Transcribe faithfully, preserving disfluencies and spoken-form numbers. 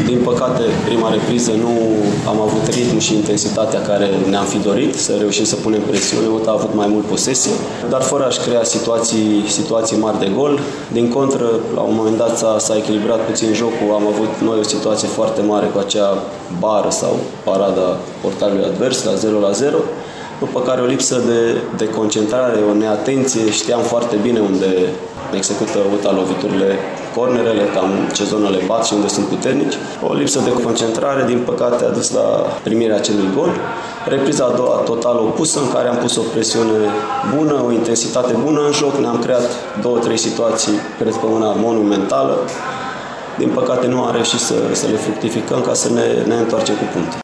Din păcate, prima repriză nu am avut ritmul și intensitatea care ne-am fi dorit, să reușim să punem presiune. Ota a avut mai mult posesie, dar fără a-și crea situații, situații mari de gol. Din contră, la un moment dat s-a, s-a echilibrat puțin jocul. Am avut noi o situație foarte mare cu acea bară sau parada portarului advers la zero la zero, după care o lipsă de, de concentrare, o neatenție. Știam foarte bine unde execută Ota loviturile, cornerele, cam ce zonă le bat și unde sunt puternici. O lipsă de concentrare, din păcate, a dus la primirea acelui gol. Repriza a doua total opusă, în care am pus o presiune bună, o intensitate bună în joc. Ne-am creat două, trei situații, cred că una monumentală. Din păcate nu am reușit să, să le fructificăm ca să ne, ne întoarcem cu puncte.